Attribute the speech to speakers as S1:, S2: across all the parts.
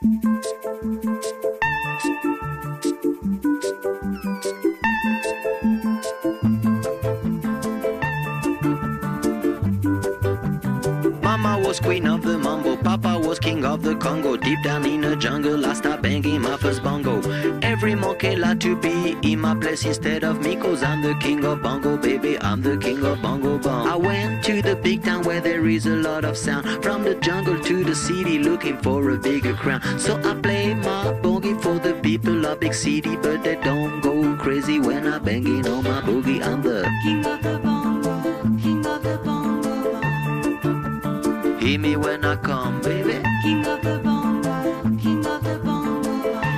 S1: Mama was queen of the mambo, Papa was king of the Congo. Deep down in the jungle, I started banging my first bongo. Every monkey like to be in my place instead of me, 'cause I'm the king of bongo, baby, I'm the king of bongo bong. I went to the big town where there is a lot of sound, from the jungle to the city looking for a bigger crown. So I play my boogie for the people of big city, but they don't go crazy when I'm banging on my boogie. I'm the king of the bongo, king of the bongo bong. Hear me when I come, baby. King of the bongo, king of the bongo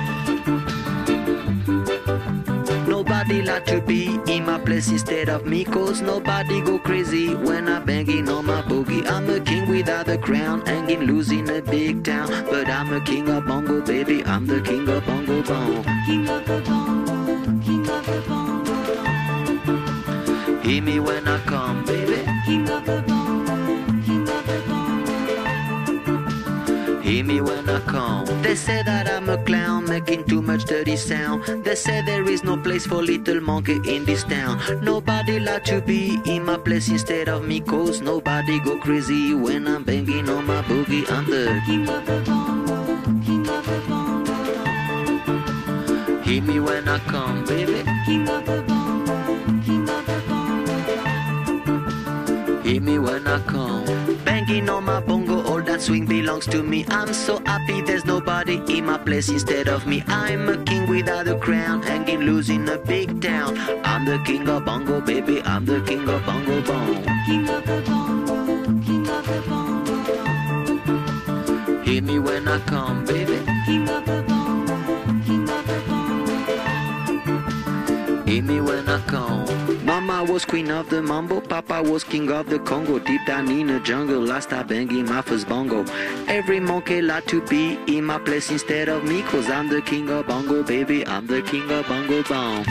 S1: bong. Nobody like to be in my place instead of me, 'cause nobody go crazy when I'm banging on my boogie. I'm a king without a crown, hanging loose in a big town, but I'm a king of bongo, baby, I'm the king of bongo bong. King of the bongo, king of the bongo bong. Hear me when I come, baby. King of the bongo, king of the bongo bong. Hear me when I come. They say that I'm a clown, making too much dirty sound. They say there is no place for little monkey in this town. Nobody like to be in my place instead of me, 'cause nobody go crazy when I'm banging on my boogie. I'm the king of the bongo, king of the bongo bong. Hear me when I come, baby. King of the bongo, king of the bongo bong. Hear me when I come. Banging on my bongo, all that swing belongs to me. I'm so happy there's nobody in my place instead of me. I'm a king without a crown, hanging loose in a big town. I'm the king of bongo, baby, I'm the king of bongo bong. King of the bongo, king of the bongo bong. Hear me when I come, baby. King of the bongo, king of the bongo bong. Hear me when I come. Mama was queen of the mambo, Papa was king of the Congo. Deep down in the jungle, I started banging my first bongo. Every monkey like to be in my place instead of me, 'cause I'm the king of bongo, baby, I'm the king of bongo bong.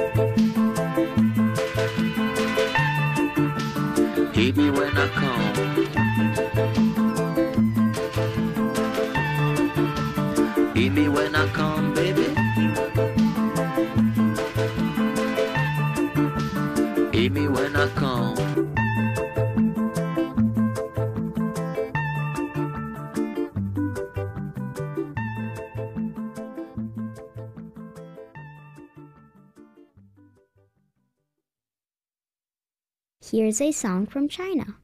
S1: Hear me when I come. Hear me when I come, baby. Hear me when I come.
S2: Here's a song from China.